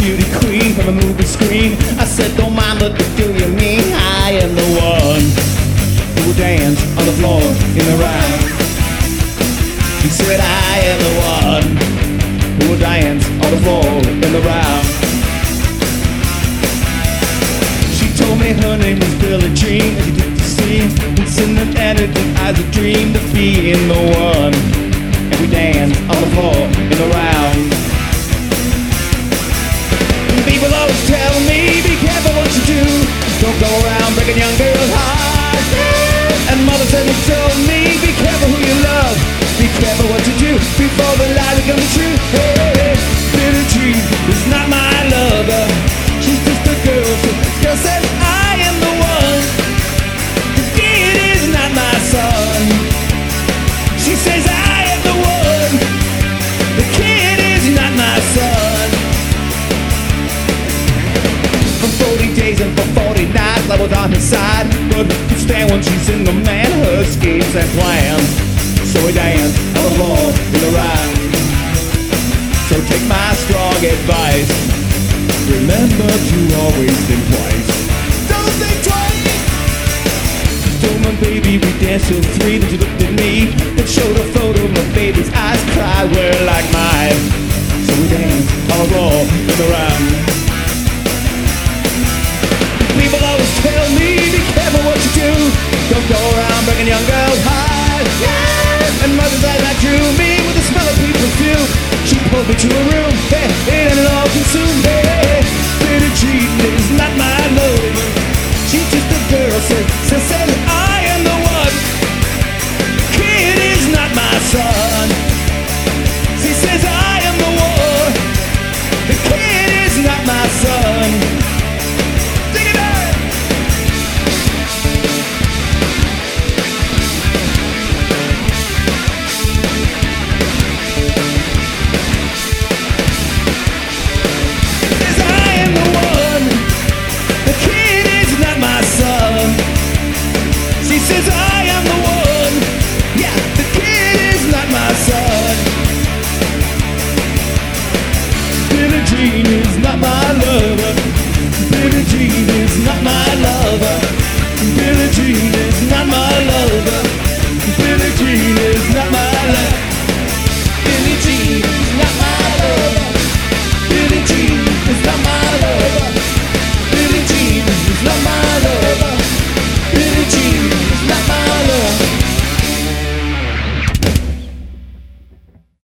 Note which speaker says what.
Speaker 1: beauty queen from a movie screen. I said, don't mind, but do you mean I am the one who will dance on the floor in the round? She said, I am the one who will dance on the floor in the round. She told me her name was Billie Jean, and she took the scene and sent an attitude as a dream of being the one. And we danced on the floor in the round. People always tell me, be careful what you do. Don't go around breaking young girls' hearts. And mother said and told me, be careful who you love. Be careful what you do before the lie becomes true. Hey, Billie Jean is not my lover. She's just a girl. Girl says I am the one. The kid is not my son. She says I am the one. The kid is not my son. For 40 days and for 40 nights I was on his side, but who could stand when she's in the man, her schemes and plans. So we danced on the floor in the round. So take my strong advice, remember to always think twice. Don't think twice. She told my baby we danced till 3, then she looked at me and showed a photo of my baby's eyes cried were like mine. So we danced on the floor in the round. People always tell me, be careful what you do. Don't go around breaking young girls' hearts. Yeah. And mother's eyes that drew me with the smell of people's perfume. She pulled me to a room, hey, it ain't all consumed. Hey, Billie Jean is not my love. She's just a girl, said I am the one. Kid is not my son. She says I am the one. The kid is not my son. She says I